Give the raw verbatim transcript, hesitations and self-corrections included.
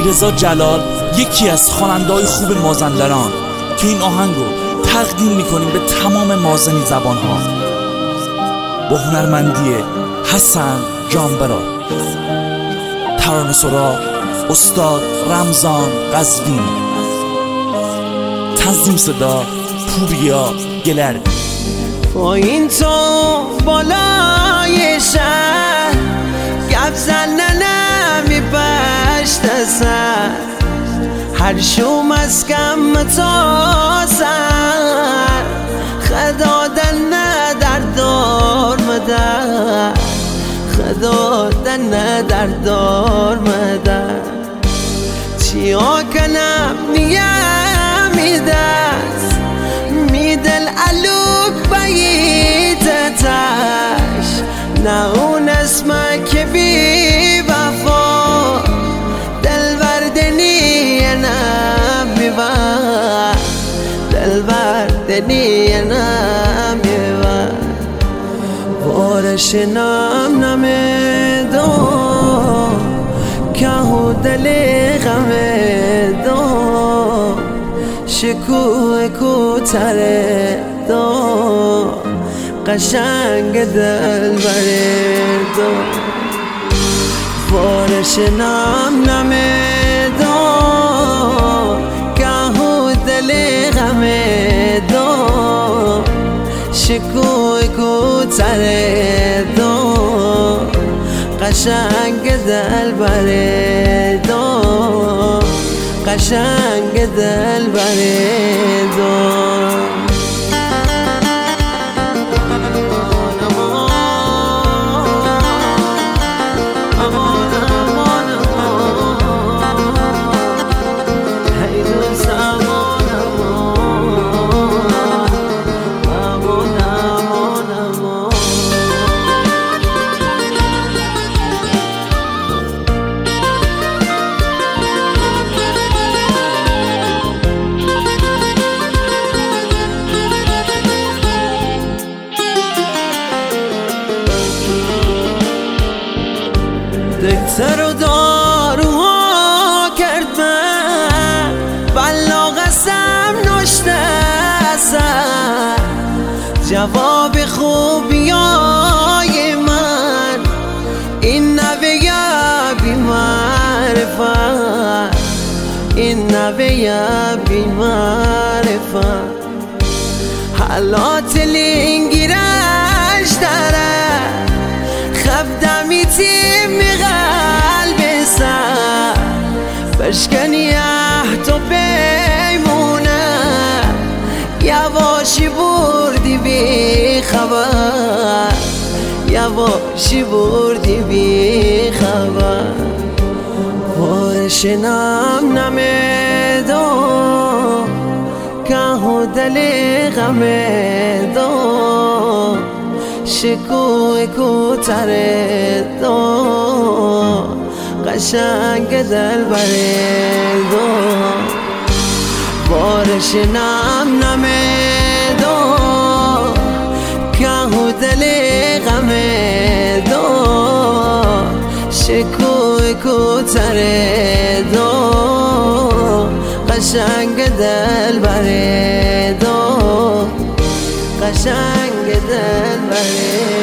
علیرضا جلال یکی از خواننده‌های خوب مازندران که این آهنگ رو تقدیم میکنیم به تمام مازنی زبان‌ها با هنرمندی حسن جانبرا. ترانه‌سرا استاد رمضان قزوینی. تنظیم صدا پوریا گلر. پایین تو بالای شهر گپ زننه می پشت سر هر شوم از کم تا سر خدا دنه در دار مدر خدا دنه در دار مدر چیا کنم نیم میدست میدل علوک بیتتش نه اون اسمه که بی وفا دل بردنی نم میبر دل بردنی نم میبر وارش نم نمیدو که دل غم دو شکوه کوتره دو قشنگ دل بره دو وارش نم نمه دو که دل غم دو شکوه کوتره دو قشنگ دل بره دو قشنگ دل بره دو دکتر و داروها کرد من بلا قسم نشته اثر جواب خوبیای من این نوه بی معرفت این نوه بی معرفت حالات لینگیرش داره خفدمی تیم قلب سر بشکنی احتو بیمونه یواشی بردی بی خبر یواشی بردی بی خبر وارش نم نمیدو که دل غم دو شکوه کوتره دو قشنگ دل بره دو بارش نم نمه دو که دل غم دو شکوه کوتره دو قشنگ دل بره دو قشنگ دل بره